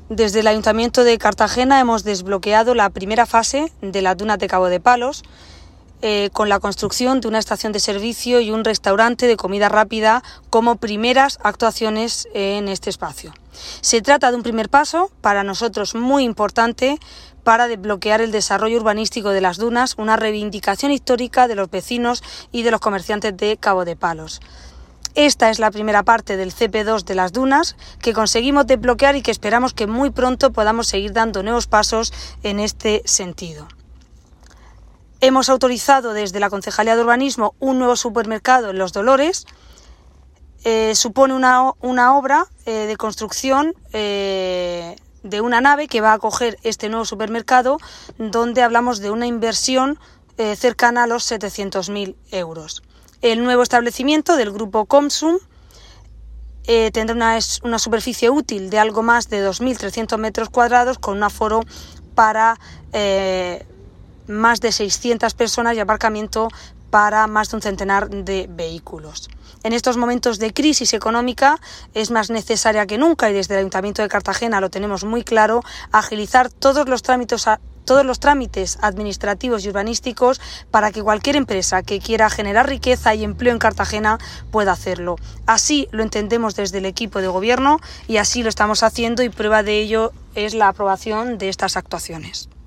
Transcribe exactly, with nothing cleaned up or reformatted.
Desde el Ayuntamiento de Cartagena hemos desbloqueado la primera fase de las dunas de Cabo de Palos eh, con la construcción de una estación de servicio y un restaurante de comida rápida como primeras actuaciones en este espacio. Se trata de un primer paso, para nosotros muy importante, para desbloquear el desarrollo urbanístico de las dunas, una reivindicación histórica de los vecinos y de los comerciantes de Cabo de Palos. Esta es la primera parte del C P dos de las dunas que conseguimos desbloquear y que esperamos que muy pronto podamos seguir dando nuevos pasos en este sentido. Hemos autorizado desde la Concejalía de Urbanismo un nuevo supermercado en Los Dolores. Eh, supone una, una obra eh, de construcción eh, de una nave que va a acoger este nuevo supermercado, donde hablamos de una inversión eh, cercana a los setecientos mil euros. El nuevo establecimiento del grupo Consum eh, tendrá una, una superficie útil de algo más de dos mil trescientos metros cuadrados con un aforo para eh, más de seiscientas personas y aparcamiento para más de un centenar de vehículos. En estos momentos de crisis económica es más necesaria que nunca, y desde el Ayuntamiento de Cartagena lo tenemos muy claro, agilizar todos los trámites a todos los trámites administrativos y urbanísticos para que cualquier empresa que quiera generar riqueza y empleo en Cartagena pueda hacerlo. Así lo entendemos desde el equipo de gobierno y así lo estamos haciendo, y prueba de ello es la aprobación de estas actuaciones.